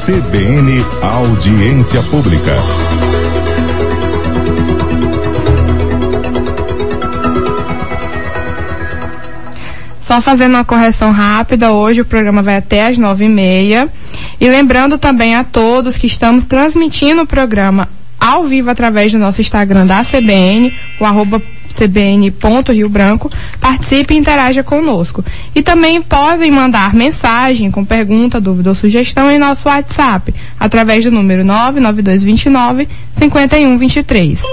CBN Audiência Pública. Só fazendo uma correção rápida, hoje o programa vai até às 9h30. E lembrando também a todos que estamos transmitindo o programa ao vivo através do nosso Instagram da CBN, o @cbn.riobranco. Participe e interaja conosco. E também podem mandar mensagem com pergunta, dúvida ou sugestão em nosso WhatsApp, através do número 99229-5123.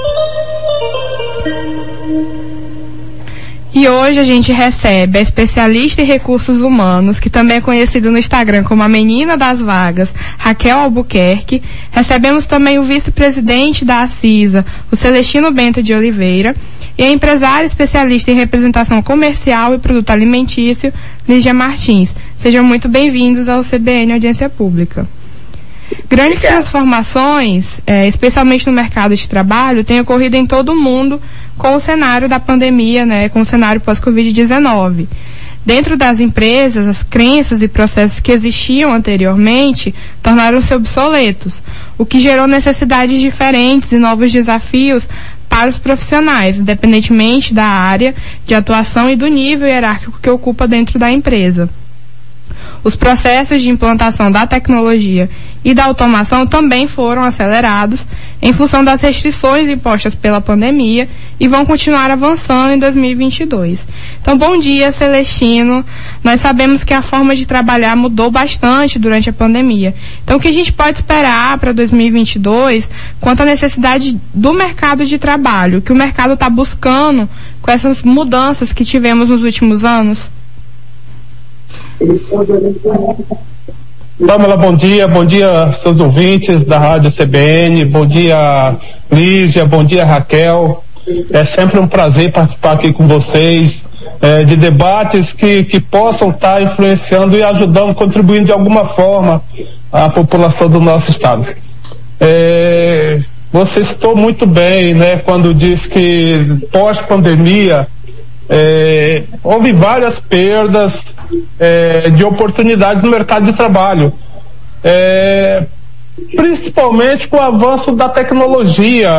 E hoje a gente recebe a especialista em recursos humanos, que também é conhecida no Instagram como a Menina das Vagas, Raquel Albuquerque. Recebemos também o vice-presidente da ACISA, o Celestino Bento de Oliveira, e a empresária especialista em representação comercial e produto alimentício, Lígia Martins. Sejam muito bem-vindos ao CBN Audiência Pública. Grandes transformações, especialmente no mercado de trabalho, têm ocorrido em todo o mundo com o cenário da pandemia, com o cenário pós-Covid-19. Dentro das empresas, as crenças e processos que existiam anteriormente tornaram-se obsoletos, o que gerou necessidades diferentes e novos desafios para os profissionais, independentemente da área de atuação e do nível hierárquico que ocupa dentro da empresa. Os processos de implantação da tecnologia e da automação também foram acelerados em função das restrições impostas pela pandemia e vão continuar avançando em 2022. Então, bom dia, Celestino. Nós sabemos que a forma de trabalhar mudou bastante durante a pandemia. Então, o que a gente pode esperar para 2022 quanto à necessidade do mercado de trabalho, que o mercado está buscando com essas mudanças que tivemos nos últimos anos? Pamela, bom dia seus ouvintes da Rádio CBN, bom dia Lígia, bom dia Raquel. É sempre um prazer participar aqui com vocês de debates que possam estar influenciando e ajudando, contribuindo de alguma forma a população do nosso estado. Você citou muito bem, quando diz que pós-pandemia houve várias perdas de oportunidades no mercado de trabalho, principalmente com o avanço da tecnologia,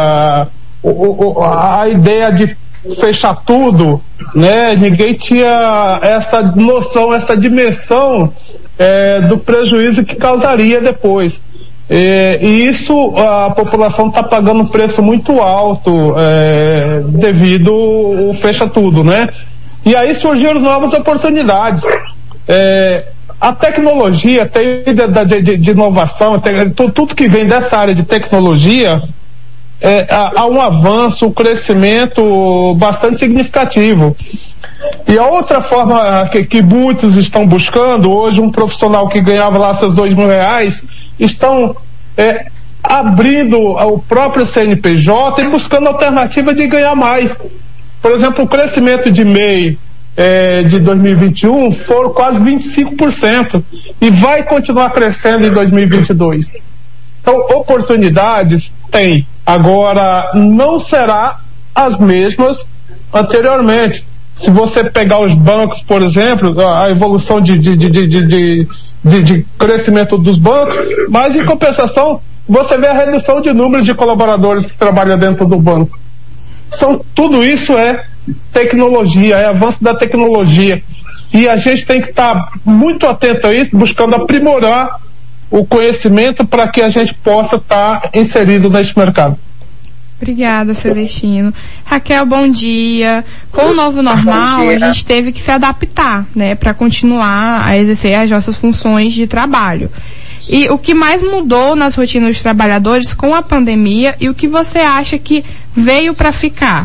a ideia de fechar tudo, ninguém tinha essa noção, essa dimensão do prejuízo que causaria depois. E isso a população está pagando um preço muito alto devido ao fecha tudo, E aí surgiram novas oportunidades. A tecnologia tem de inovação, tudo que vem dessa área de tecnologia, há um avanço, um crescimento bastante significativo. E a outra forma que muitos estão buscando, hoje um profissional que ganhava lá seus R$2.000, estão abrindo o próprio CNPJ e buscando alternativa de ganhar mais. Por exemplo, o crescimento de MEI de 2021 foram quase 25% e vai continuar crescendo em 2022. Então, oportunidades tem. Agora, não será as mesmas anteriormente. Se você pegar os bancos, por exemplo, a evolução de crescimento dos bancos, mas em compensação, você vê a redução de números de colaboradores que trabalham dentro do banco. Tudo isso é tecnologia, é avanço da tecnologia. E a gente tem que estar muito atento a isso, buscando aprimorar o conhecimento para que a gente possa estar inserido nesse mercado. Obrigada, Celestino. Raquel, bom dia. Com o novo normal, a gente teve que se adaptar, para continuar a exercer as nossas funções de trabalho. E o que mais mudou nas rotinas dos trabalhadores com a pandemia e o que você acha que veio para ficar?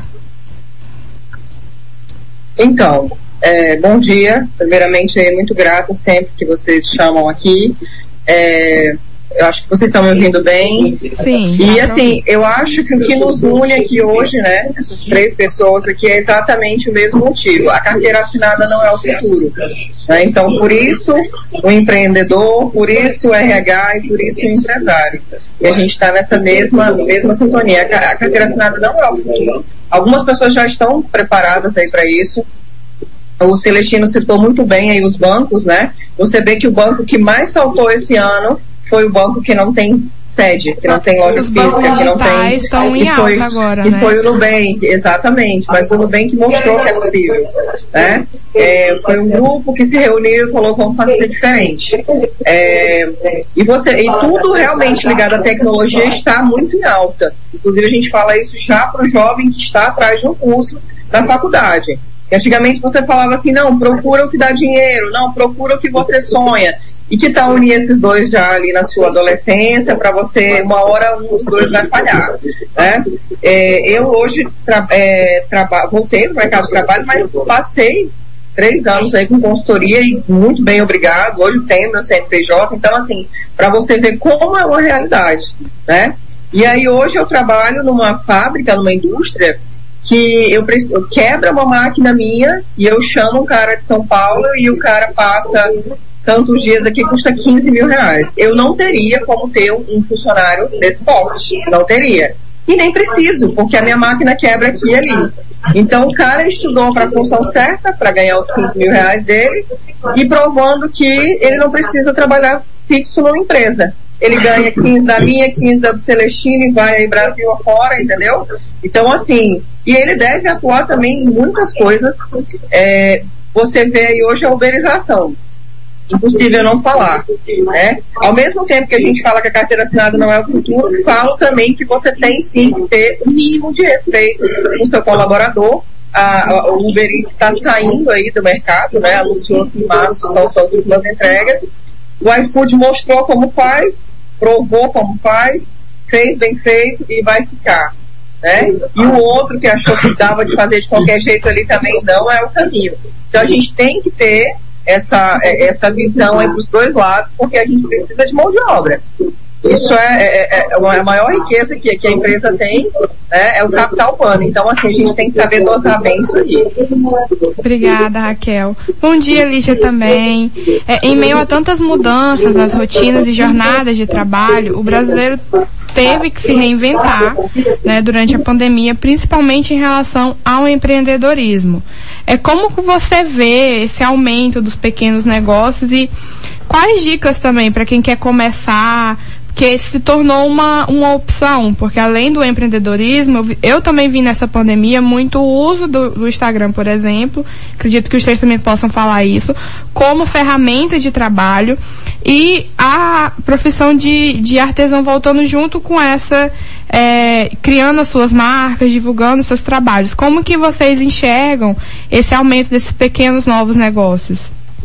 Então, bom dia. Primeiramente, muito grata sempre que vocês chamam aqui. Eu acho que vocês estão me ouvindo bem. Sim. E assim, eu acho que o que nos une aqui hoje, essas três pessoas aqui, é exatamente o mesmo motivo. A carteira assinada não é o futuro. Então, por isso, o empreendedor, por isso o RH e por isso o empresário. E a gente está nessa mesma sintonia. A carteira assinada não é o futuro. Algumas pessoas já estão preparadas aí para isso. O Celestino citou muito bem aí os bancos, Você vê que o banco que mais saltou esse ano foi o banco que não tem sede, que não tem loja física, que não tem... Estão em alta agora, que né? foi o Nubank, exatamente, mas o Nubank mostrou que é possível, né? Foi um grupo que se reuniu e falou, vamos fazer diferente. E tudo realmente ligado à tecnologia está muito em alta. Inclusive a gente fala isso já para o jovem que está atrás de um curso da faculdade. Que antigamente você falava assim, não, procura o que dá dinheiro, não, procura o que você sonha. E que tal unir esses dois já ali na sua adolescência, para você, uma hora um dos dois vai falhar, né? Eu hoje voltei no mercado de trabalho, mas passei 3 anos aí com consultoria e muito bem, obrigado. Hoje tenho meu CNPJ, então assim, para você ver como é uma realidade, né? E aí hoje eu trabalho numa fábrica, numa indústria, que eu quebra uma máquina minha e eu chamo um cara de São Paulo e o cara passa tantos dias aqui, custa 15 mil reais. Eu não teria como ter um funcionário desse porte, não teria. E nem preciso, porque a minha máquina quebra aqui e ali. Então o cara estudou para a função certa, para ganhar os 15 mil reais dele, e provando que ele não precisa trabalhar fixo numa empresa. Ele ganha 15 da minha, 15 da do Celestino e vai aí Brasil afora, entendeu? Então assim, e ele deve atuar também em muitas coisas. Você vê aí hoje a uberização. Impossível não falar, né? Ao mesmo tempo que a gente fala que a carteira assinada não é o futuro, falo também que você tem sim que ter o mínimo de respeito com o seu colaborador. O Uber Eats está saindo aí do mercado, né? Anunciou-se em março, são suas últimas entregas. O iFood mostrou como faz, provou como faz, fez bem feito e vai ficar, né? E o outro que achou que dava de fazer de qualquer jeito ali também não é o caminho. Então a gente tem que ter essa visão aí dos dois lados, porque a gente precisa de mão de obra. Isso é a maior riqueza que a empresa tem, né, é o capital humano. Então, assim, a gente tem que saber dosar bem isso aí. Obrigada, Raquel. Bom dia, Lígia, também. Em meio a tantas mudanças nas rotinas e jornadas de trabalho, o brasileiro teve que se reinventar, né, durante a pandemia, principalmente em relação ao empreendedorismo. Como que você vê esse aumento dos pequenos negócios e quais dicas também para quem quer começar, que se tornou uma opção, porque além do empreendedorismo, eu também vi nessa pandemia muito o uso do Instagram, por exemplo, acredito que os três também possam falar isso, como ferramenta de trabalho, e a profissão de artesão voltando junto com essa, criando as suas marcas, divulgando seus trabalhos. Como que vocês enxergam esse aumento desses pequenos novos negócios?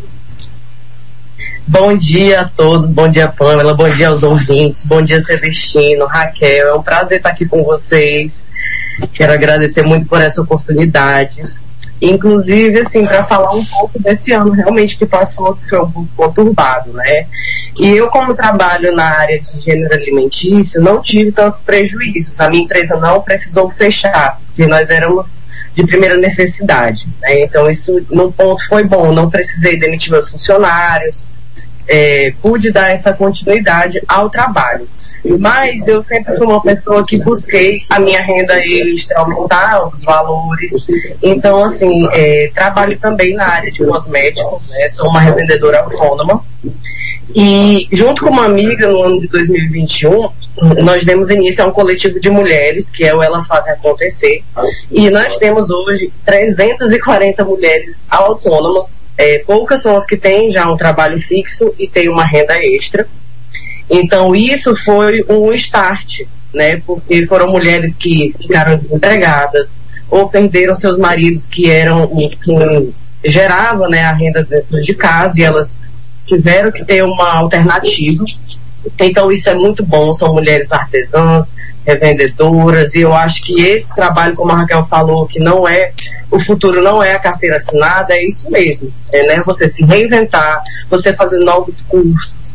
Bom dia a todos, bom dia Pamela, bom dia aos ouvintes, bom dia Celestino, Raquel, é um prazer estar aqui com vocês, quero agradecer muito por essa oportunidade, inclusive assim, para falar um pouco desse ano realmente que passou, que foi um pouco conturbado, né, e eu como trabalho na área de gênero alimentício, não tive tantos prejuízos, a minha empresa não precisou fechar, porque nós éramos de primeira necessidade, né, então isso num ponto foi bom, não precisei demitir meus funcionários, pude dar essa continuidade ao trabalho. Mas eu sempre fui uma pessoa que busquei a minha renda extra, aumentar os valores. Então, assim, trabalho também na área de cosméticos, né? Sou uma revendedora autônoma. E, junto com uma amiga, no ano de 2021, nós demos início a um coletivo de mulheres, que é o Elas Fazem Acontecer. E nós temos hoje 340 mulheres autônomas. Poucas são as que têm já um trabalho fixo e têm uma renda extra. Então isso foi um start, né? Porque foram mulheres que ficaram desempregadas ou perderam seus maridos que geravam, né, a renda dentro de casa, e elas tiveram que ter uma alternativa. Então isso é muito bom, são mulheres artesãs, revendedoras, e eu acho que esse trabalho, como a Raquel falou, que não é, o futuro não é a carteira assinada, é isso mesmo, né? Você se reinventar, você fazer novos cursos,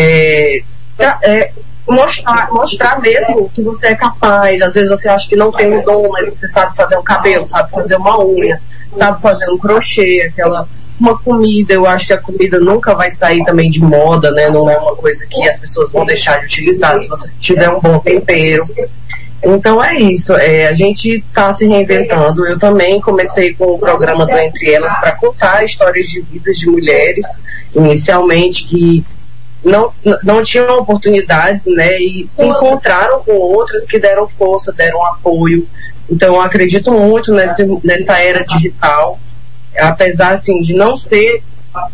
mostrar mesmo que você é capaz. Às vezes você acha que não tem um dom, mas você sabe fazer um cabelo, sabe fazer uma unha, sabe fazer um crochê, uma comida. Eu acho que a comida nunca vai sair também de moda, né? Não é uma coisa que as pessoas vão deixar de utilizar se você tiver um bom tempero. Então é isso, a gente está se reinventando. Eu também comecei com o programa do Entre Elas para contar histórias de vida de mulheres, inicialmente, que não tinham oportunidades, né, e se encontraram com outras que deram força, deram apoio. Então, eu acredito muito nessa era digital, apesar, assim, de não ser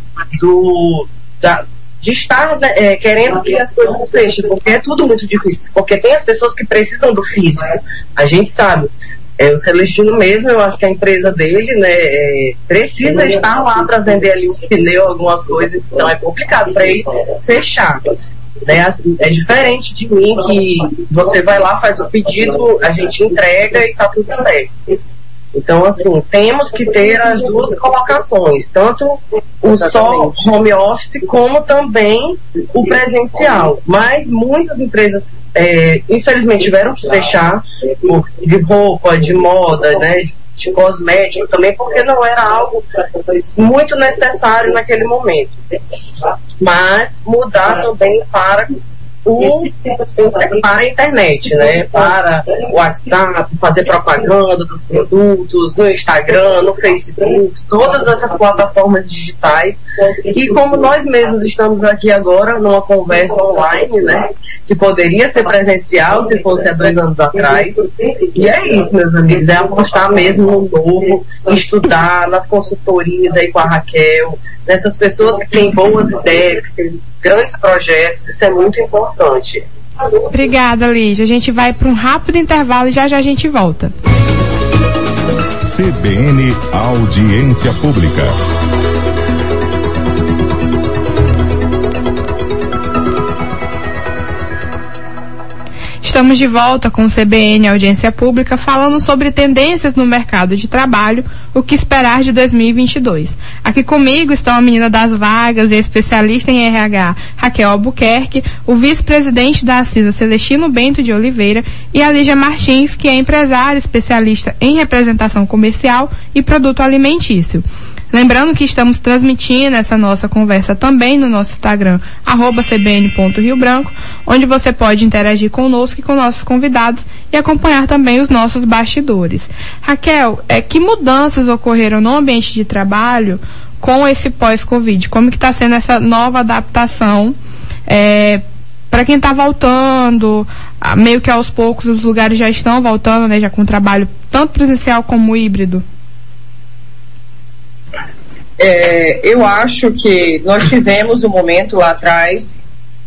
de estar querendo que as coisas fechem, porque é tudo muito difícil, porque tem as pessoas que precisam do físico, a gente sabe. O Celestino mesmo, eu acho que a empresa dele, né, precisa estar lá para vender ali um pneu, alguma coisa, então é complicado para ele fechar. Né? É diferente de mim, que você vai lá, faz o pedido, a gente entrega e tá tudo certo. Então, assim, temos que ter as duas colocações, tanto o só home office como também o presencial. Mas muitas empresas, infelizmente, tiveram que fechar de roupa, de moda, né, de cosmético também, porque não era algo muito necessário naquele momento. Mas mudar também para a internet, né? Para o WhatsApp, fazer propaganda dos produtos, no Instagram, no Facebook, todas essas plataformas digitais. E como nós mesmos estamos aqui agora numa conversa online, né? Que poderia ser presencial se fosse há 2 anos atrás. E é isso, meus amigos, é apostar mesmo no novo, estudar nas consultorias aí com a Raquel, nessas pessoas que têm boas ideias, que têm grandes projetos, isso é muito importante. Obrigada, Lígia. A gente vai para um rápido intervalo e já a gente volta. CBN Audiência Pública. Estamos de volta com o CBN Audiência Pública, falando sobre tendências no mercado de trabalho, o que esperar de 2022. Aqui comigo estão a menina das vagas e especialista em RH, Raquel Albuquerque, o vice-presidente da Acisa, Celestino Bento de Oliveira, e a Lígia Martins, que é empresária especialista em representação comercial e produto alimentício. Lembrando que estamos transmitindo essa nossa conversa também no nosso Instagram, @cbn.riobranco, onde você pode interagir conosco e com nossos convidados e acompanhar também os nossos bastidores. Raquel, que mudanças ocorreram no ambiente de trabalho com esse pós-Covid? Como que está sendo essa nova adaptação para quem está voltando? Meio que aos poucos os lugares já estão voltando, né, já com trabalho tanto presencial como híbrido. Eu acho que nós tivemos um momento lá atrás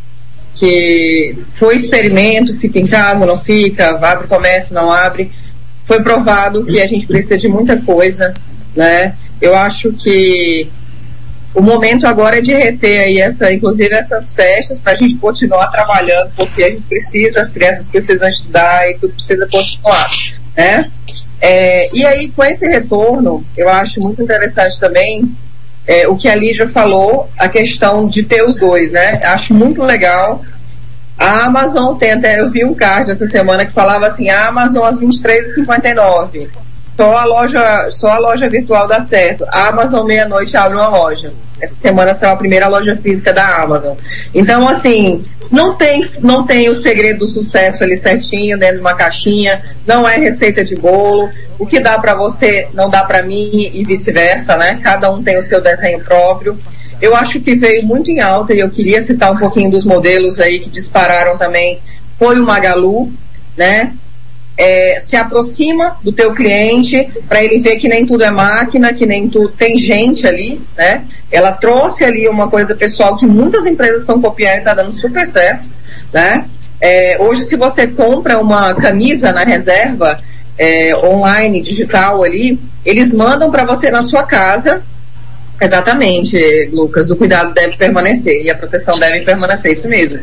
que foi experimento, fica em casa, não fica, abre comércio, não abre. Foi provado que a gente precisa de muita coisa, né? Eu acho que o momento agora é de reter aí inclusive essas festas, para a gente continuar trabalhando, porque a gente precisa, as crianças precisam estudar e tudo precisa continuar, né? E aí, com esse retorno, eu acho muito interessante também o que a Lígia falou, a questão de ter os dois, né? Acho muito legal. A Amazon tem até, eu vi um card essa semana que falava assim, a Amazon às 23h59, só a loja virtual dá certo. A Amazon meia-noite abre uma loja. Essa semana será a primeira loja física da Amazon. Então, assim, não tem o segredo do sucesso ali certinho dentro de uma caixinha, não é receita de bolo. O que dá para você não dá para mim e vice-versa, né? Cada um tem o seu desenho próprio. Eu acho que veio muito em alta, e eu queria citar um pouquinho dos modelos aí que dispararam também. Foi o Magalu, né? Se aproxima do teu cliente para ele ver que nem tudo é máquina, que nem tudo tem gente ali, né? Ela trouxe ali uma coisa pessoal que muitas empresas estão copiando e está dando super certo, né? Hoje, se você compra uma camisa na reserva online, digital ali, eles mandam para você na sua casa. Exatamente, Lucas, o cuidado deve permanecer e a proteção deve permanecer, isso mesmo.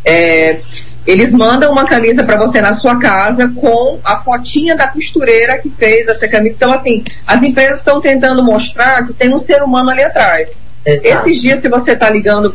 Eles mandam uma camisa para você na sua casa com a fotinha da costureira que fez essa camisa. Então, assim, as empresas estão tentando mostrar que tem um ser humano ali atrás. Exato. Esses dias, se você está ligando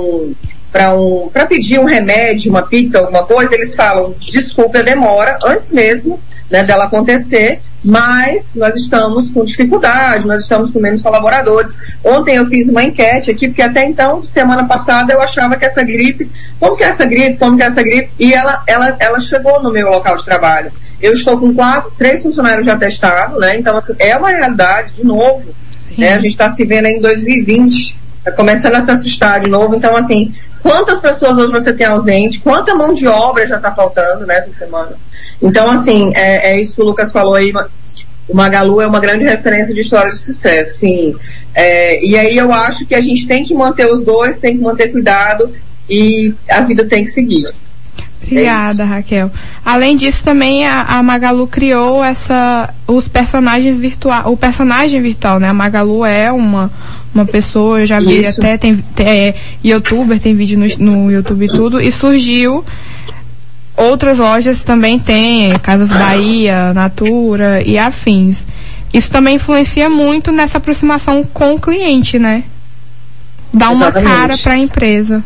para pedir um remédio, uma pizza, alguma coisa, eles falam, desculpe a demora, antes mesmo, né, dela acontecer, mas nós estamos com dificuldade, nós estamos com menos colaboradores. Ontem eu fiz uma enquete aqui, porque até então, semana passada, eu achava que essa gripe, como que é essa gripe, e ela chegou no meu local de trabalho. Eu estou com 3 funcionários já testados, né, então assim, é uma realidade, de novo, né, a gente está se vendo aí em 2020, está começando a se assustar de novo, então assim, Quantas pessoas hoje você tem ausente? Quanta mão de obra já está faltando nessa semana? Então, assim, é isso que o Lucas falou aí. O Magalu é uma grande referência de história de sucesso, sim. E aí eu acho que a gente tem que manter os dois, tem que manter cuidado e a vida tem que seguir. Obrigada, Raquel. Além disso, também a Magalu criou os personagens virtuais, o personagem virtual, né? A Magalu é uma pessoa, eu já vi Isso. até, tem youtuber, tem vídeo no YouTube e tudo, e surgiu. Outras lojas também tem, Casas Bahia, Natura e afins. Isso também influencia muito nessa aproximação com o cliente, né? Dá uma Exatamente. cara para a empresa.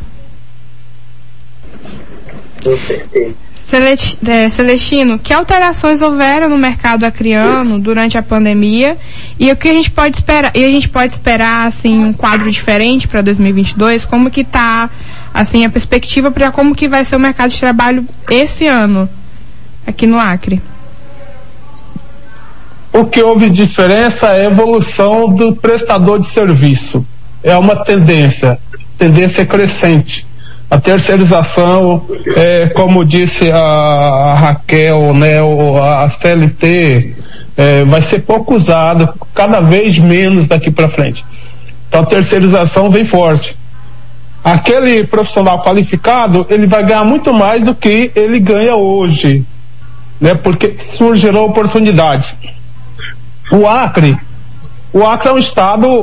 Com certeza. Celestino, que alterações houveram no mercado acriano durante a pandemia e o que a gente pode esperar? E a gente pode esperar assim um quadro diferente para 2022? Como que tá assim a perspectiva para como que vai ser o mercado de trabalho esse ano aqui no Acre? O que houve diferença é a evolução do prestador de serviço. É uma tendência crescente. A terceirização, como disse a Raquel, né, a CLT, vai ser pouco usada, cada vez menos daqui para frente. Então a terceirização vem forte. Aquele profissional qualificado, ele vai ganhar muito mais do que ele ganha hoje, né, porque surgirão oportunidades. O Acre é um estado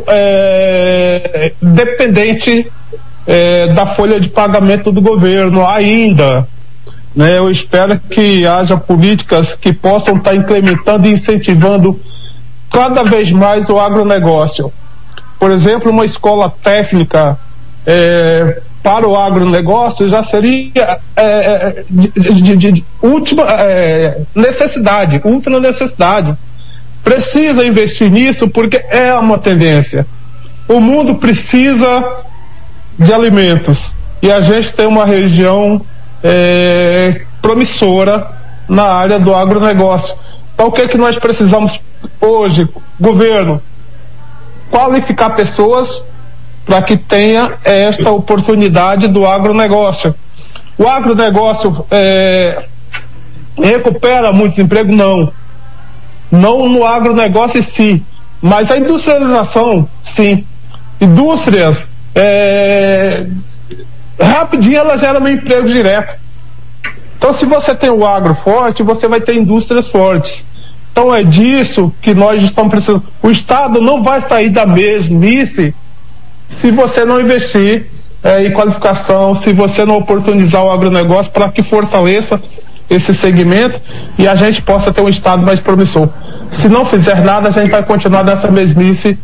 dependente da folha de pagamento do governo ainda, né? Eu espero que haja políticas que possam estar implementando e incentivando cada vez mais o agronegócio. Por exemplo, uma escola técnica para o agronegócio já seria de última necessidade, ultra necessidade. Precisa investir nisso porque é uma tendência. O mundo precisa de alimentos e a gente tem uma região promissora na área do agronegócio. Então o que é que nós precisamos hoje, governo? Qualificar pessoas para que tenha esta oportunidade do agronegócio. O agronegócio recupera muitos empregos? Não no agronegócio em si, mas a industrialização, sim. Indústrias rapidinho ela gera um emprego direto. Então se você tem o agro forte, você vai ter indústrias fortes. Então é disso que nós estamos precisando. O Estado não vai sair da mesmice se você não investir em qualificação, se você não oportunizar o agronegócio para que fortaleça esse segmento e a gente possa ter um Estado mais promissor. Se não fizer nada, a gente vai continuar nessa mesmice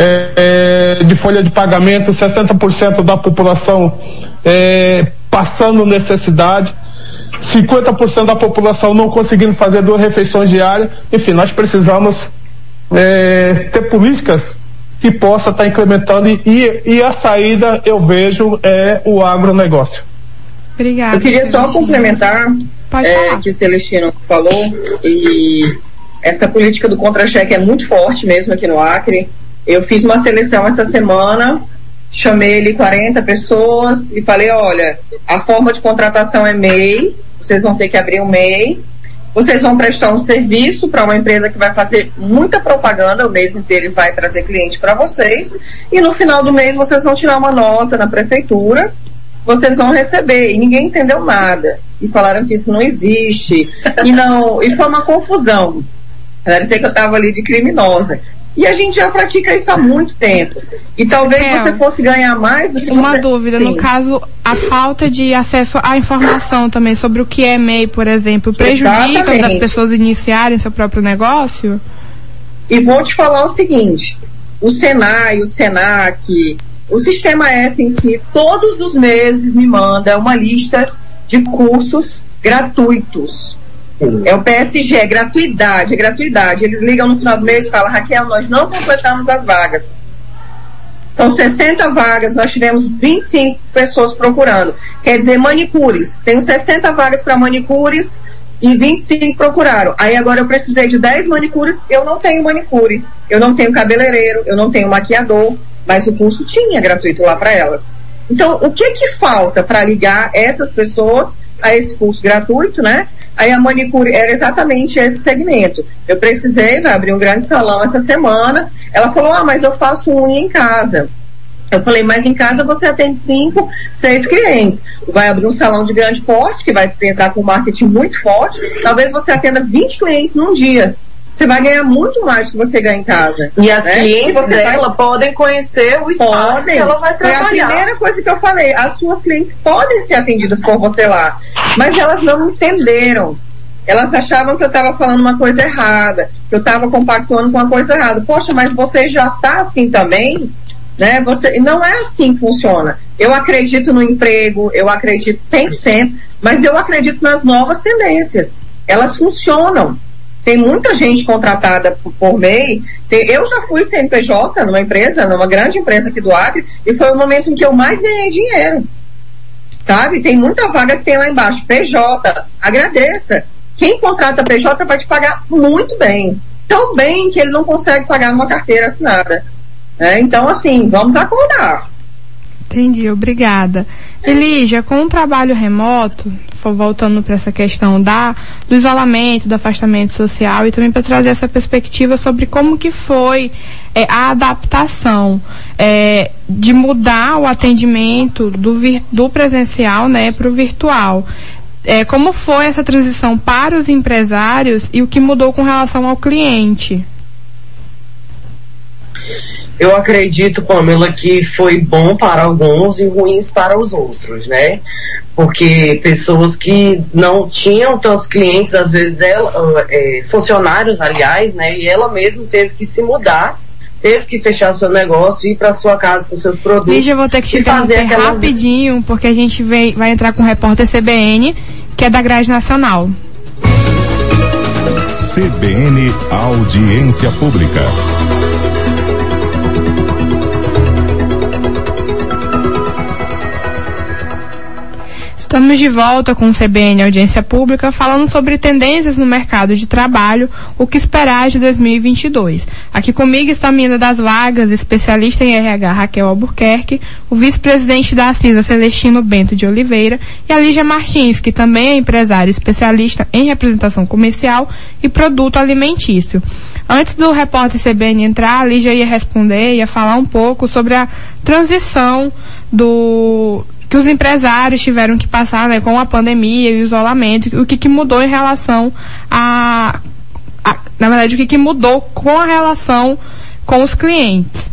de folha de pagamento, 60% da população passando necessidade, 50% da população não conseguindo fazer 2 refeições diárias. Enfim, nós precisamos ter políticas que possa estar implementando e a saída, eu vejo, é o agronegócio. Obrigada. Eu queria só complementar que o Celestino falou, e essa política do contra-cheque é muito forte mesmo aqui no Acre. Eu fiz uma seleção essa semana, chamei ali 40 pessoas e falei, olha, a forma de contratação é MEI, vocês vão ter que abrir um MEI, vocês vão prestar um serviço para uma empresa que vai fazer muita propaganda o mês inteiro e vai trazer cliente para vocês, e no final do mês vocês vão tirar uma nota na prefeitura, vocês vão receber, e ninguém entendeu nada, e falaram que isso não existe, e foi uma confusão, parecia que eu estava ali de criminosa, e a gente já pratica isso há muito tempo, e talvez você fosse ganhar mais do que uma dúvida, sim. No caso, a falta de acesso à informação também sobre o que é MEI, por exemplo, prejudica as pessoas iniciarem seu próprio negócio? E vou te falar o seguinte, o Senai, o Senac, o Sistema S em si, todos os meses me manda uma lista de cursos gratuitos. É o PSG, é gratuidade. Eles ligam no final do mês e falam, Raquel, nós não completamos as vagas. Então, 60 vagas, nós tivemos 25 pessoas procurando. Quer dizer, manicures. Tenho 60 vagas para manicures e 25 procuraram. Aí agora eu precisei de 10 manicures, eu não tenho manicure, eu não tenho cabeleireiro, eu não tenho maquiador, mas o curso tinha gratuito lá para elas. Então, o que falta para ligar essas pessoas a esse curso gratuito, né? Aí a manicure era exatamente esse segmento. Eu precisei, vai abrir um grande salão essa semana. Ela falou, mas eu faço unha em casa. Eu falei, mas em casa você atende 5, 6 clientes. Vai abrir um salão de grande porte, que vai entrar com marketing muito forte. Talvez você atenda 20 clientes num dia. Você vai ganhar muito mais do que você ganha em casa. E as clientes dela podem conhecer o espaço que ela vai trabalhar. É a primeira coisa que eu falei. As suas clientes podem ser atendidas por você lá. Mas elas não entenderam. Elas achavam que eu estava falando uma coisa errada. Que eu estava compactuando com uma coisa errada. Poxa, mas você já está assim também? Né? Não é assim que funciona. Eu acredito no emprego, eu acredito 100%, mas eu acredito nas novas tendências. Elas funcionam. Tem muita gente contratada por MEI. Eu já fui CNPJ numa empresa, numa grande empresa aqui do Acre, e foi o momento em que eu mais ganhei dinheiro. Sabe? Tem muita vaga que tem lá embaixo. PJ, agradeça. Quem contrata PJ vai te pagar muito bem. Tão bem que ele não consegue pagar numa carteira assinada. Então, assim, vamos acordar. Entendi, obrigada. Elígia, com o trabalho remoto, voltando para essa questão do isolamento, do afastamento social, e também para trazer essa perspectiva sobre como que foi a adaptação de mudar o atendimento do presencial, né, para o virtual. Como foi essa transição para os empresários e o que mudou com relação ao cliente? Eu acredito, Pamela, que foi bom para alguns e ruins para os outros, né? Porque pessoas que não tinham tantos clientes, às vezes funcionários, aliás, né? E ela mesma teve que se mudar, teve que fechar o seu negócio, ir para sua casa com seus produtos. Lígia, eu vou ter que te interromper rapidinho, porque a gente vai entrar com o repórter CBN, que é da Grade Nacional. CBN Audiência Pública. Estamos de volta com o CBN Audiência Pública, falando sobre tendências no mercado de trabalho, o que esperar de 2022. Aqui comigo está a menina das vagas, especialista em RH Raquel Albuquerque, o vice-presidente da CISA Celestino Bento de Oliveira e a Lígia Martins, que também é empresária especialista em representação comercial e produto alimentício. Antes do repórter CBN entrar, a Lígia ia responder, ia falar um pouco sobre a transição que os empresários tiveram que passar, né, com a pandemia e o isolamento, o que mudou em relação na verdade, o que mudou com a relação com os clientes.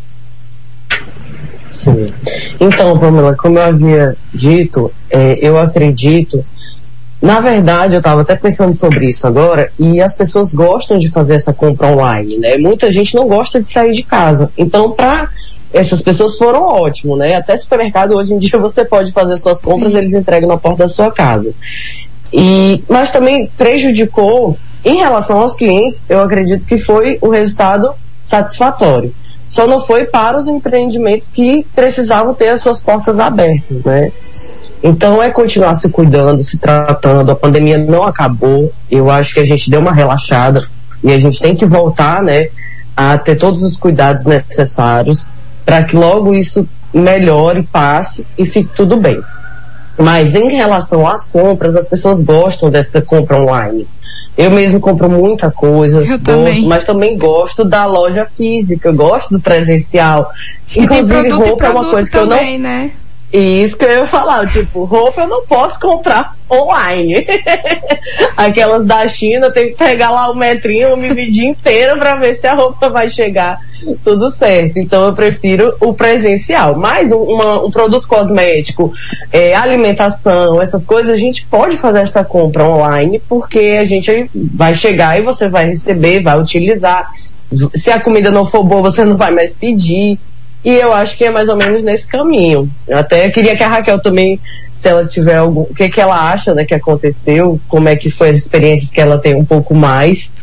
Sim. Então, Pamela, como eu havia dito, eu acredito, na verdade, eu estava até pensando sobre isso agora, e as pessoas gostam de fazer essa compra online, né? Muita gente não gosta de sair de casa. Então, essas pessoas foram ótimo, né? Até supermercado, hoje em dia, você pode fazer suas compras, eles entregam na porta da sua casa. Mas também prejudicou, em relação aos clientes, eu acredito que foi um resultado satisfatório. Só não foi para os empreendimentos que precisavam ter as suas portas abertas, né? Então continuar se cuidando, se tratando. A pandemia não acabou. Eu acho que a gente deu uma relaxada e a gente tem que voltar, né, a ter todos os cuidados necessários para que logo isso melhore, passe e fique tudo bem. Mas em relação às compras, as pessoas gostam dessa compra online. Eu mesmo compro muita coisa, mas também gosto da loja física, gosto do presencial. Inclusive roupa é uma coisa que eu não... né? Isso que eu ia falar, tipo, roupa eu não posso comprar online. Aquelas da China, tem que pegar lá o metrinho, eu me medir inteira pra ver se a roupa vai chegar tudo certo. Então eu prefiro o presencial. Mas um produto cosmético, alimentação, essas coisas, a gente pode fazer essa compra online, porque a gente vai chegar e você vai receber, vai utilizar. Se a comida não for boa, você não vai mais pedir. E eu acho que é mais ou menos nesse caminho. Eu até queria que a Raquel também, se ela tiver o que ela acha, né, que aconteceu, como é que foi as experiências que ela tem um pouco mais.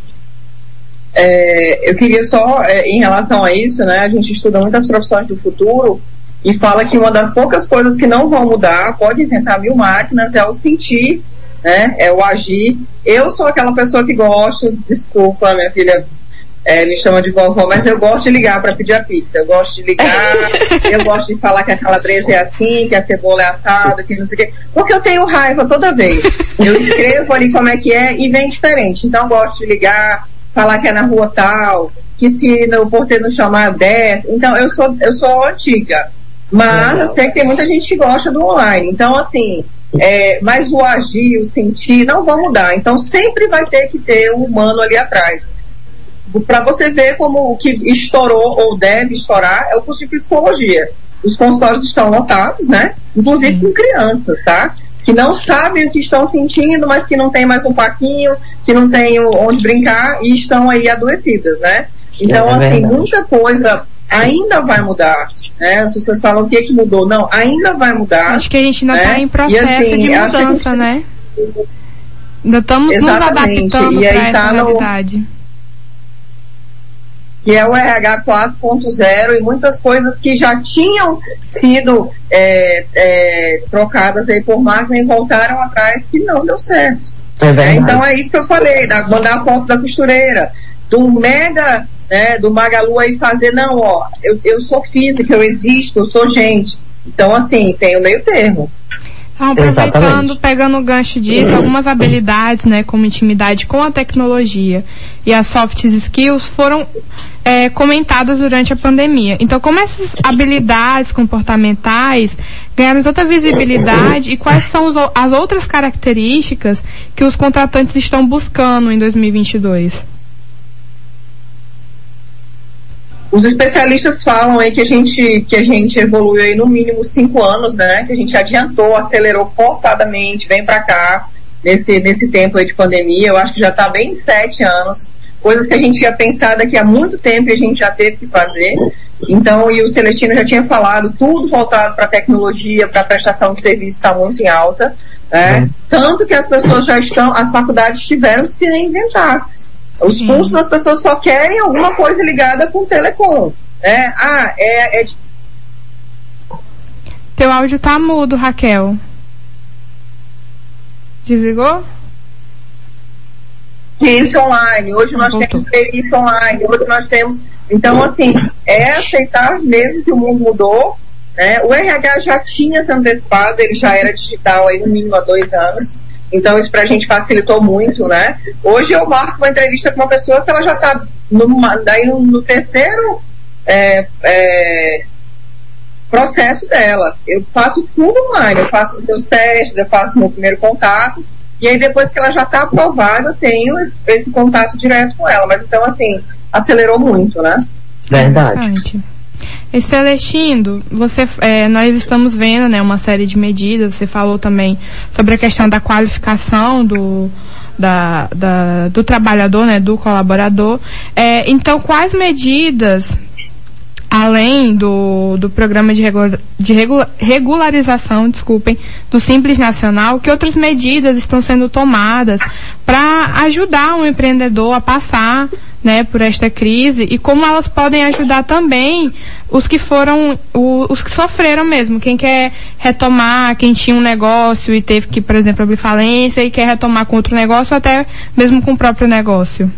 Eu queria só, em relação a isso, né, a gente estuda muitas profissões do futuro e fala que uma das poucas coisas que não vão mudar, pode inventar 1000 máquinas, é o sentir, né, é o agir. Eu sou aquela pessoa que gosto, desculpa, minha filha, me chama de vovó, mas eu gosto de ligar para pedir a pizza. Eu gosto de ligar, eu gosto de falar que a calabresa é assim, que a cebola é assada, que não sei o quê. Porque eu tenho raiva toda vez. Eu escrevo ali como é que é e vem diferente. Então eu gosto de ligar, falar que é na rua tal, que se o porteiro não chamar, eu desço. Então eu sou antiga. Mas eu sei que tem muita gente que gosta do online. Então, assim, mas o agir, o sentir, não vão mudar. Então sempre vai ter que ter um humano ali atrás. Para você ver como o que estourou ou deve estourar é o curso de psicologia. Os consultórios estão lotados, né? Inclusive com crianças, tá? Que não sabem o que estão sentindo, mas que não tem mais um paquinho, que não tem onde brincar e estão aí adoecidas, né? Então, assim, muita coisa ainda vai mudar, né? As pessoas falam o que mudou. Não, ainda vai mudar. Acho que a gente ainda está em processo de mudança, né? Ainda estamos nos adaptando para essa realidade. Que é o RH 4.0 e muitas coisas que já tinham sido trocadas aí por máquina e voltaram atrás que não deu certo. Então é isso que eu falei, mandar a foto da costureira, do mega, do Magalu aí fazer, não, ó, eu sou física, eu existo, eu sou gente. Então, assim, tem o meio termo. Então, aproveitando, pegando o gancho disso, algumas habilidades, né, como intimidade com a tecnologia e as soft skills foram comentadas durante a pandemia. Então, como essas habilidades comportamentais ganharam tanta visibilidade e quais são as outras características que os contratantes estão buscando em 2022? Os especialistas falam aí que a gente evoluiu aí no mínimo 5 anos, né? Que a gente adiantou, acelerou forçadamente, vem para cá nesse tempo aí de pandemia. Eu acho que já está bem 7 anos. Coisas que a gente ia pensar daqui a muito tempo e a gente já teve que fazer. Então, e o Celestino já tinha falado, tudo voltado para tecnologia, para prestação de serviço está muito em alta, né? Tanto que as pessoas as faculdades tiveram que se reinventar. Os cursos, as pessoas só querem alguma coisa ligada com telecom, né? Teu áudio tá mudo, Raquel. Desligou? Isso online. Hoje nós temos isso online. Hoje nós temos... Então, assim, aceitar mesmo que o mundo mudou, né? O RH já tinha se antecipado, ele já era digital aí no mínimo há 2 anos. Então isso pra gente facilitou muito, né? Hoje eu marco uma entrevista com uma pessoa, se ela já tá no terceiro processo dela. Eu faço tudo online, eu faço os meus testes, eu faço meu primeiro contato, e aí depois que ela já tá aprovada, eu tenho esse contato direto com ela. Mas então, assim, acelerou muito, né? Verdade. E Celestino, nós estamos vendo, né, uma série de medidas. Você falou também sobre a questão da qualificação do trabalhador, né, do colaborador. Então, quais medidas, além do programa de regularização, do Simples Nacional, que outras medidas estão sendo tomadas para ajudar o empreendedor a passar, né, por esta crise, e como elas podem ajudar também os que sofreram mesmo, quem quer retomar, quem tinha um negócio e teve que, por exemplo, abrir falência e quer retomar com outro negócio, ou até mesmo com o próprio negócio.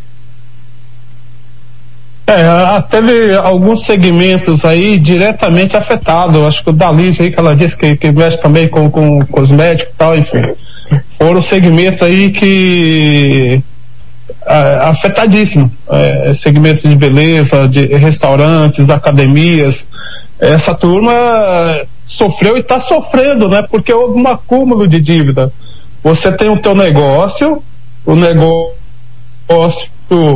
Teve alguns segmentos aí diretamente afetados. Acho que o da Lígia aí, que ela disse que mexe também com cosmético e tal, enfim. Foram segmentos aí que afetadíssimo. Segmentos de beleza, de restaurantes, academias. Essa turma sofreu e está sofrendo, né? Porque houve um acúmulo de dívida. Você tem o teu negócio, o negócio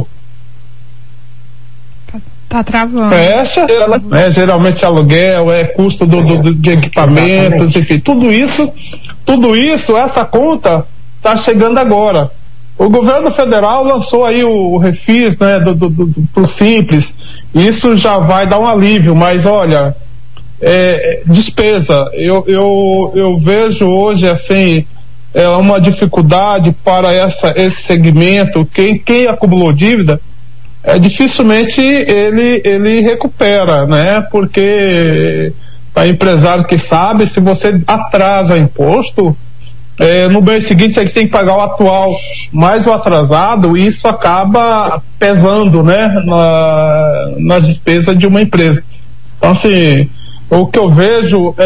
tá travando. Fecha, geralmente aluguel, custo de equipamentos, enfim, tudo isso, essa conta tá chegando agora. O governo federal lançou aí o refis, né, pro Simples. Isso já vai dar um alívio, mas olha, despesa. Eu vejo hoje, assim, uma dificuldade para esse segmento. Quem acumulou dívida, dificilmente ele recupera, né? Porque a empresário que sabe, se você atrasa imposto, no mês seguinte você tem que pagar o atual mais o atrasado, e isso acaba pesando, né, nas despesas de uma empresa. Então, assim, o que eu vejo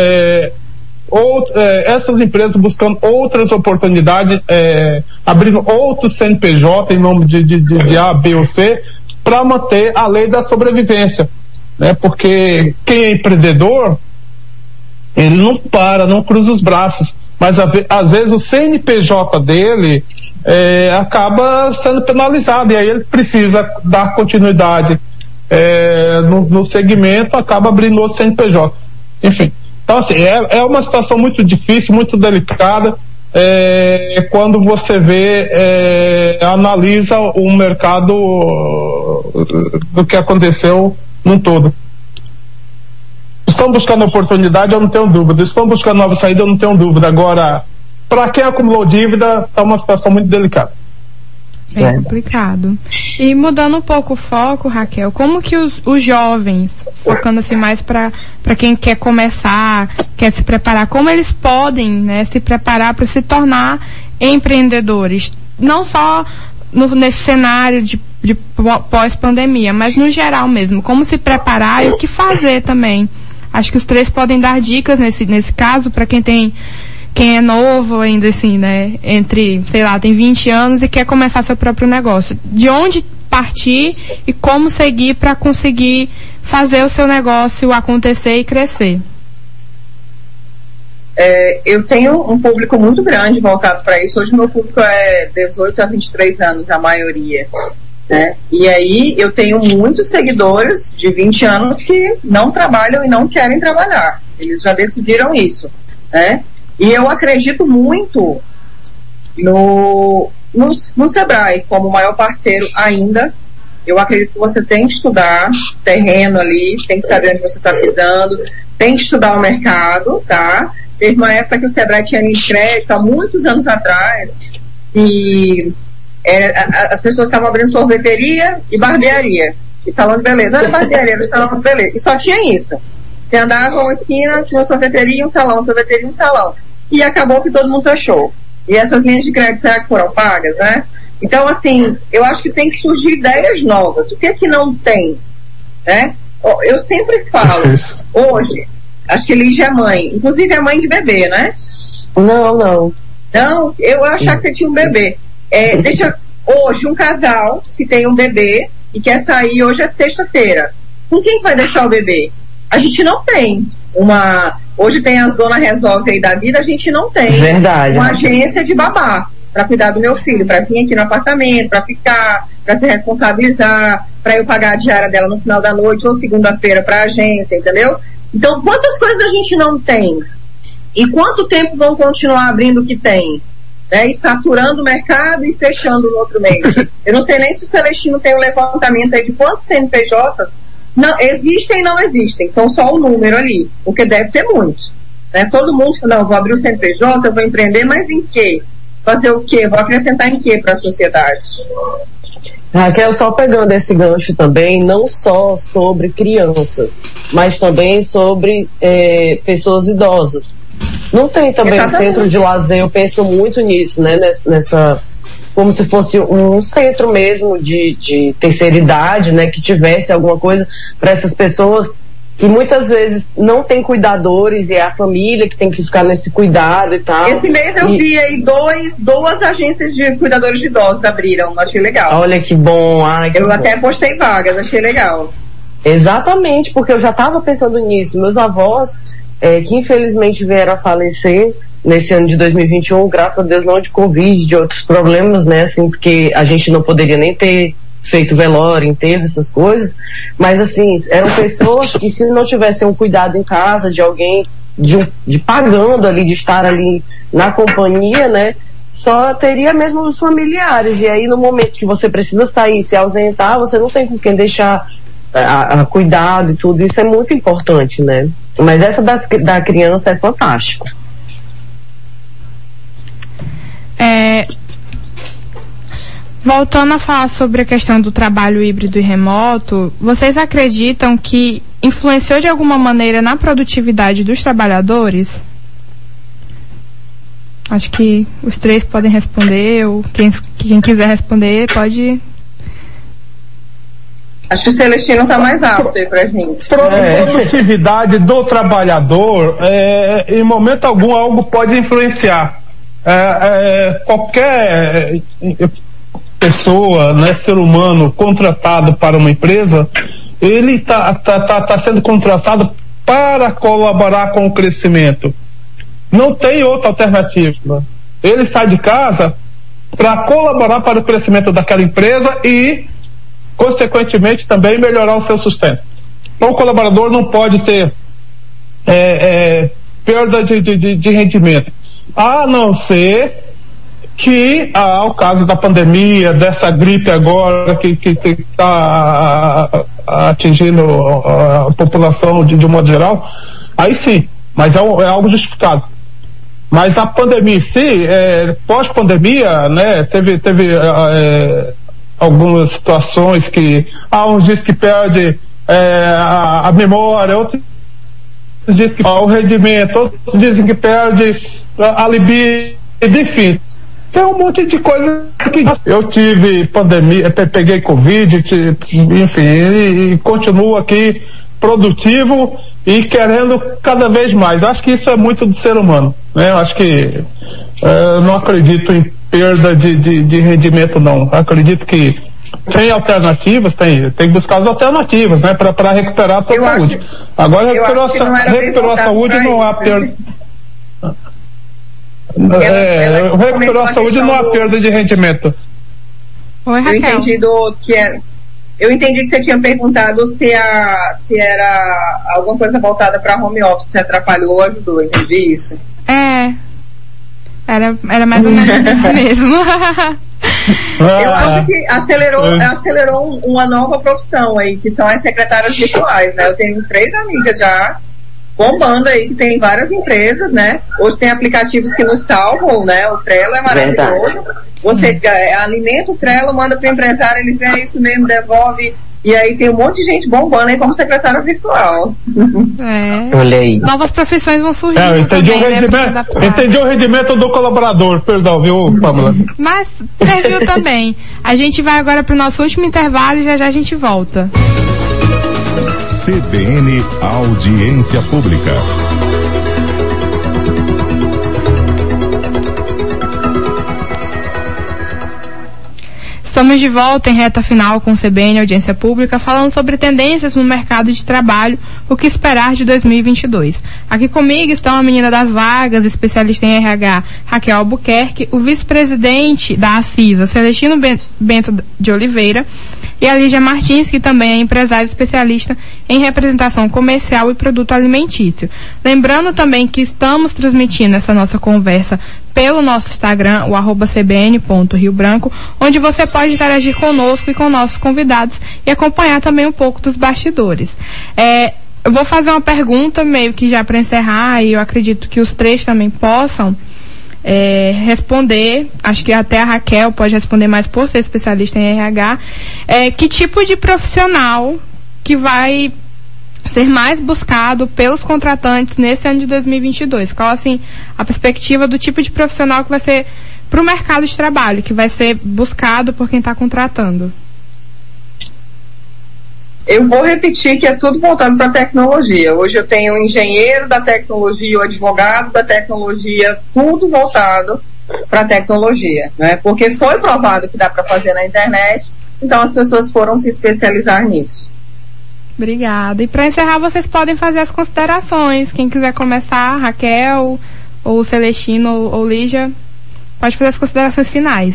essas empresas buscando outras oportunidades, abrindo outros CNPJ em nome de A, B ou C, para manter a lei da sobrevivência, né? Porque quem é empreendedor, ele não para, não cruza os braços, mas às vezes o CNPJ dele acaba sendo penalizado, e aí ele precisa dar continuidade no segmento, acaba abrindo outro CNPJ. Enfim, então assim, é uma situação muito difícil, muito delicada, quando você analisa o mercado do que aconteceu num todo. Estão buscando oportunidade, eu não tenho dúvida. Estão buscando nova saída, eu não tenho dúvida. Agora, para quem acumulou dívida, está uma situação muito delicada. Bem complicado. E mudando um pouco o foco, Raquel, como que os jovens, focando assim mais para quem quer começar, quer se preparar, como eles podem, né, se preparar para se tornar empreendedores? Não só nesse cenário de pós-pandemia, mas no geral mesmo. Como se preparar e o que fazer também. Acho que os três podem dar dicas nesse caso para quem é novo ainda assim, né? Tem 20 anos e quer começar seu próprio negócio. De onde partir e como seguir para conseguir fazer o seu negócio acontecer e crescer? Eu tenho um público muito grande voltado para isso. Hoje meu público é 18 a 23 anos, a maioria. Né? E aí eu tenho muitos seguidores de 20 anos que não trabalham e não querem trabalhar. Eles já decidiram isso, né? E eu acredito muito no Sebrae como o maior parceiro ainda. Eu acredito que você tem que estudar terreno ali, tem que saber onde você está pisando, tem que estudar o mercado, tá? Teve uma época que o Sebrae tinha linha de crédito, há muitos anos atrás, e as pessoas estavam abrindo sorveteria e barbearia e salão de beleza. Não era barbearia, era salão de beleza. E só tinha isso. Você andava uma esquina, tinha uma sorveteria e um salão, sorveteria e um salão. E acabou que todo mundo fechou. E essas linhas de crédito, será que foram pagas, né? Então, assim, eu acho que tem que surgir ideias novas. O que é que não tem? Né? Eu sempre falo, hoje, acho que Lígia é mãe. Inclusive é mãe de bebê, né? Não. Não, eu achava que você tinha um bebê. Hoje um casal que tem um bebê e quer sair, hoje é sexta-feira, com quem vai deixar o bebê? A gente não tem hoje tem as donas resolve aí da vida, a gente não tem uma agência de babá para cuidar do meu filho, para vir aqui no apartamento, para ficar, para se responsabilizar, para eu pagar a diária dela no final da noite ou segunda-feira para a agência, entendeu? Então quantas coisas a gente não tem? E quanto tempo vão continuar abrindo o que tem? E saturando o mercado e fechando no outro mês. Eu não sei nem se o Celestino tem um levantamento aí de quantos CNPJs não existem e não existem, são só o número ali, porque deve ter muitos. Todo mundo fala, não, vou abrir o CNPJ, eu vou empreender, mas em quê? Fazer o quê? Vou acrescentar em quê para a sociedade? Raquel, só pegando esse gancho também, não só sobre crianças, mas também sobre pessoas idosas. Não tem também um centro de lazer, eu penso muito nisso, né? Nessa, como se fosse um centro mesmo de terceira idade, né? Que tivesse alguma coisa para essas pessoas que muitas vezes não tem cuidadores e é a família que tem que ficar nesse cuidado e tal. Esse mês eu vi aí duas agências de cuidadores de idosos abriram, achei legal. Olha que bom. Eu até postei vagas, achei legal. Exatamente, porque eu já estava pensando nisso. Meus avós, que infelizmente vieram a falecer nesse ano de 2021, graças a Deus não de Covid, de outros problemas, né, assim, porque a gente não poderia nem ter feito velório, enterro, essas coisas, mas assim, eram pessoas que se não tivessem um cuidado em casa de alguém, de pagando ali, de estar ali na companhia, né, só teria mesmo os familiares, e aí no momento que você precisa sair, se ausentar, você não tem com quem deixar a cuidado e tudo, isso é muito importante, né, mas essa da criança é fantástico. Voltando a falar sobre a questão do trabalho híbrido e remoto, vocês acreditam que influenciou de alguma maneira na produtividade dos trabalhadores? Acho que os três podem responder, ou quem quiser responder pode. Acho que o Celestino está mais alto aí pra gente. Produtividade do trabalhador, em momento algum, algo pode influenciar. Qualquer pessoa, né, ser humano contratado para uma empresa, ele está sendo contratado para colaborar com o crescimento. Não tem outra alternativa. Ele sai de casa para colaborar para o crescimento daquela empresa e, consequentemente, também melhorar o seu sustento. Então, o colaborador não pode ter perda de rendimento, a não ser que ao caso da pandemia, dessa gripe agora que está atingindo a população de um modo geral, aí sim, mas é algo justificado. Mas a pandemia em si, pós-pandemia, né, teve algumas situações que uns dizem que perde a memória, outros dizem que o rendimento, outros dizem que perde a libido, enfim. Tem um monte de coisa que eu tive pandemia, peguei Covid, enfim, e continuo aqui produtivo e querendo cada vez mais. Acho que isso é muito do ser humano, né? Acho que não acredito em perda de rendimento, não. Acredito que tem alternativas, tem que buscar as alternativas, né? Para recuperar a tua saúde. Agora recuperou a saúde, não há perda. Recuperou a saúde, não há perda de rendimento. Oi, Raquel. Eu entendi que você tinha perguntado se era alguma coisa voltada para home office, se atrapalhou ou ajudou, entendi isso. Era mais ou menos isso mesmo. Eu acho que acelerou uma nova profissão aí, que são as secretárias virtuais, né? Eu tenho 3 amigas já bombando aí, que tem várias empresas, né? Hoje tem aplicativos que nos salvam, né? O Trello é maravilhoso. Você alimenta o Trello, manda para o empresário, ele vê isso mesmo, devolve. E aí tem um monte de gente bombando aí como secretária virtual. Olha aí. Novas profissões vão surgir. Entendi o rendimento do colaborador, perdão, viu, Pamela? Mas serviu também. A gente vai agora para o nosso último intervalo e já a gente volta. CBN Audiência Pública. Estamos de volta em reta final com o CBN Audiência Pública, falando sobre tendências no mercado de trabalho, o que esperar de 2022. Aqui comigo estão a menina das vagas, especialista em RH, Raquel Albuquerque, o vice-presidente da ACISA, Celestino Bento de Oliveira, e a Lígia Martins, que também é empresária especialista em representação comercial e produto alimentício. Lembrando também que estamos transmitindo essa nossa conversa pelo nosso Instagram, o @cbn.riobranco, onde você pode interagir conosco e com nossos convidados e acompanhar também um pouco dos bastidores. Eu vou fazer uma pergunta meio que já para encerrar, e eu acredito que os três também possam responder. Acho que até a Raquel pode responder mais por ser especialista em RH. Que tipo de profissional que vai ser mais buscado pelos contratantes nesse ano de 2022? Qual, assim, a perspectiva do tipo de profissional que vai ser para o mercado de trabalho, que vai ser buscado por quem está contratando? Eu vou repetir que é tudo voltado para a tecnologia. Hoje eu tenho o engenheiro da tecnologia, o advogado da tecnologia, tudo voltado para a tecnologia, né? Porque foi provado que dá para fazer na internet, então as pessoas foram se especializar nisso. Obrigada. E para encerrar, vocês podem fazer as considerações. Quem quiser começar, Raquel, ou Celestino, ou Lígia, pode fazer as considerações finais.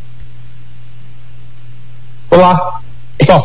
Olá. Bom,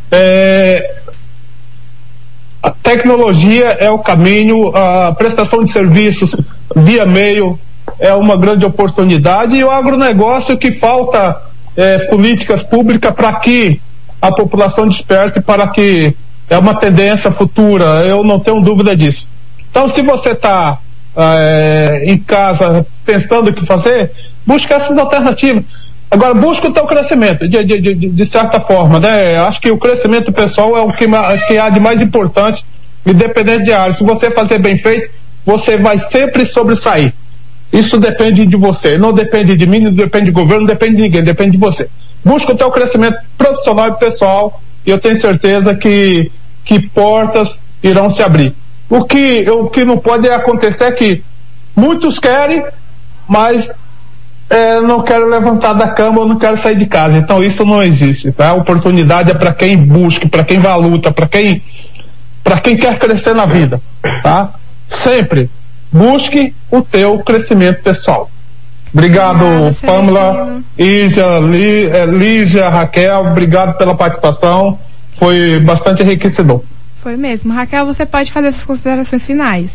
a tecnologia é o caminho, a prestação de serviços via e-mail é uma grande oportunidade, e o agronegócio, que falta políticas públicas para que a população desperte, para que é uma tendência futura, eu não tenho dúvida disso. Então, se você está em casa pensando o que fazer, busque essas alternativas. Agora, busca o teu crescimento, de certa forma, né? Acho que o crescimento pessoal é o que há de mais importante, independente de área. Se você fazer bem feito, você vai sempre sobressair. Isso depende de você, não depende de mim, não depende de governo, não depende de ninguém, depende de você. Busca o teu crescimento profissional e pessoal, e eu tenho certeza que portas irão se abrir. O que não pode acontecer é que muitos querem, mas não quero levantar da cama, ou não quero sair de casa. Então isso não existe, tá? A oportunidade é para quem busca, para quem vai à luta, para quem quer crescer na vida, tá? Sempre busque o teu crescimento pessoal. Obrigado, Pamela, Lígia, Raquel, obrigado pela participação, foi bastante enriquecedor. Foi mesmo. Raquel, você pode fazer suas considerações finais.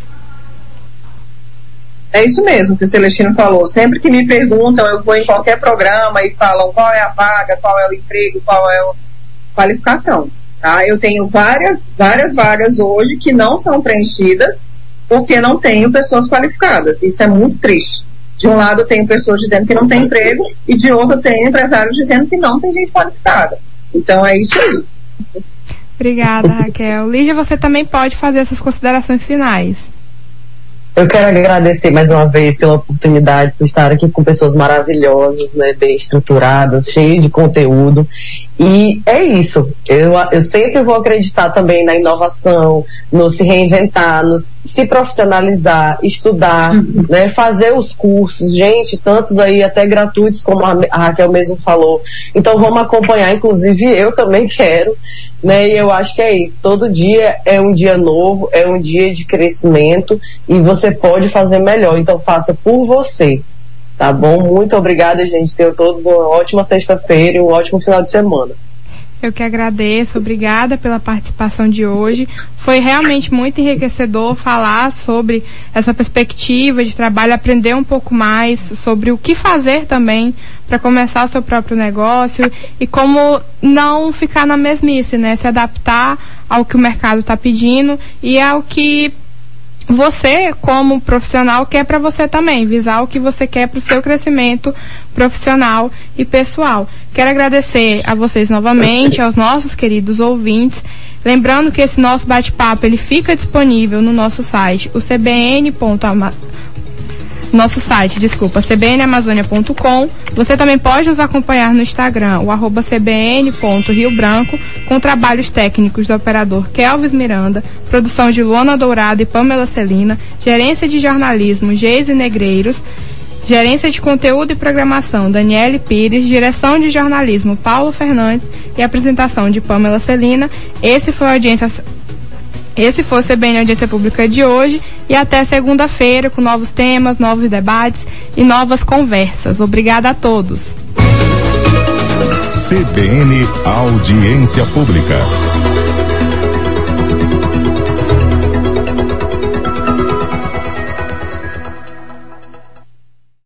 É isso mesmo que o Celestino falou. Sempre que me perguntam, eu vou em qualquer programa e falam qual é a vaga, qual é o emprego, qual é a qualificação. Tá? Eu tenho várias vagas hoje que não são preenchidas porque não tenho pessoas qualificadas. Isso é muito triste. De um lado eu tenho pessoas dizendo que não tem emprego e de outro eu tenho empresários dizendo que não tem gente qualificada. Então é isso aí. Obrigada, Raquel. Lígia, você também pode fazer essas considerações finais. Eu quero agradecer mais uma vez pela oportunidade, por estar aqui com pessoas maravilhosas, né, bem estruturadas, cheias de conteúdo. E é isso. Eu sempre vou acreditar também na inovação, no se reinventar, no se profissionalizar, estudar, né, fazer os cursos. Gente, tantos aí até gratuitos, como a Raquel mesmo falou. Então vamos acompanhar, inclusive eu também quero. Né, e eu acho que é isso, todo dia é um dia novo, é um dia de crescimento e você pode fazer melhor, então faça por você, tá bom? Muito obrigada, gente, tenham todos uma ótima sexta-feira e um ótimo final de semana. Eu que agradeço, obrigada pela participação de hoje. Foi realmente muito enriquecedor falar sobre essa perspectiva de trabalho, aprender um pouco mais sobre o que fazer também para começar o seu próprio negócio e como não ficar na mesmice, né? Se adaptar ao que o mercado está pedindo e ao que você, como profissional, quer para você também, visar o que você quer para o seu crescimento profissional e pessoal. Quero agradecer a vocês novamente, aos nossos queridos ouvintes. Lembrando que esse nosso bate-papo ele fica disponível no nosso site, o cbnamazônia.com. Você também pode nos acompanhar no Instagram, o @cbn.riobranco, com trabalhos técnicos do operador Kelvis Miranda, produção de Luana Dourado e Pamela Celina, gerência de jornalismo Geise Negreiros, gerência de conteúdo e programação Daniele Pires, direção de jornalismo Paulo Fernandes e apresentação de Pamela Celina. Esse foi o CBN Audiência Pública de hoje e até segunda-feira com novos temas, novos debates e novas conversas. Obrigada a todos. CBN Audiência Pública.